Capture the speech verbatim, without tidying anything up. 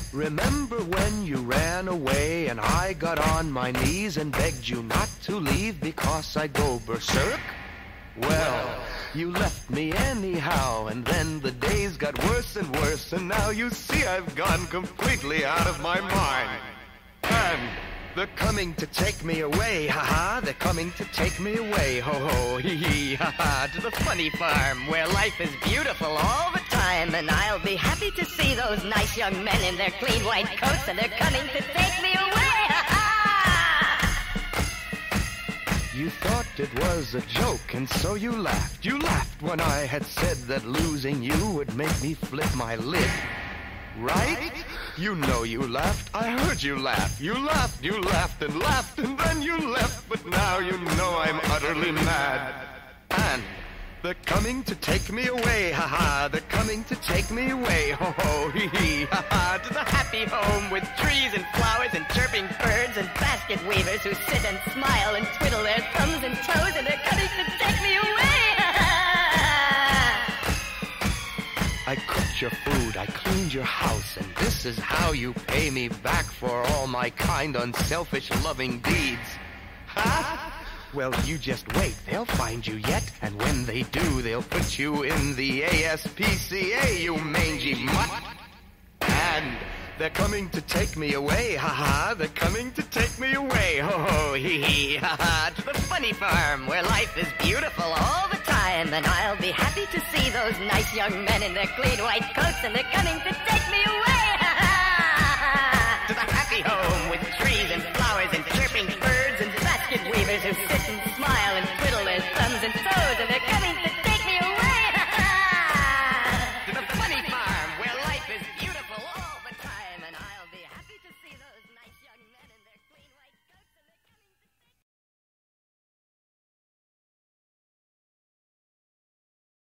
Remember when you ran away and I got on my knees and begged you not to leave because I'd go berserk? Well, you left me anyhow, and then the days got worse and worse, and now you see I've gone completely out of my mind. And they're coming to take me away, ha-ha, they're coming to take me away, ho-ho, hee-hee, ha-ha, to the funny farm where life is beautiful all the time, and I'll be happy to see those nice young men in their clean white coats, and they're coming to take me away, ha-ha! You thought it was a joke, and so you laughed, you laughed when I had said that losing you would make me flip my lid. Right? You know you laughed. I heard you laugh. You laughed, you laughed and laughed, and then you left. But now you know I'm utterly mad. And they're coming to take me away, ha-ha. They're coming to take me away, ho-ho, hee-hee, ha-ha. To the happy home with trees and flowers and chirping birds and basket weavers who sit and smile and twiddle their thumbs and toes, and they're coming to take me away, ha-ha. I cooked your food, I cleaned your house, and this is how you pay me back for all my kind, unselfish, loving deeds. Ha? Well, you just wait, they'll find you yet, and when they do, they'll put you in the A S P C A, you mangy mutt. And they're coming to take me away, ha-ha, they're coming to take me away, ho-ho, hee-hee, ha-ha, to the funny farm where life is beautiful all the time, and I'll be happy to see those nice young men in their clean white coats, and they're coming to take me away, ha-ha, to the happy home with trees and flowers and chirping birds and basket weavers who sit and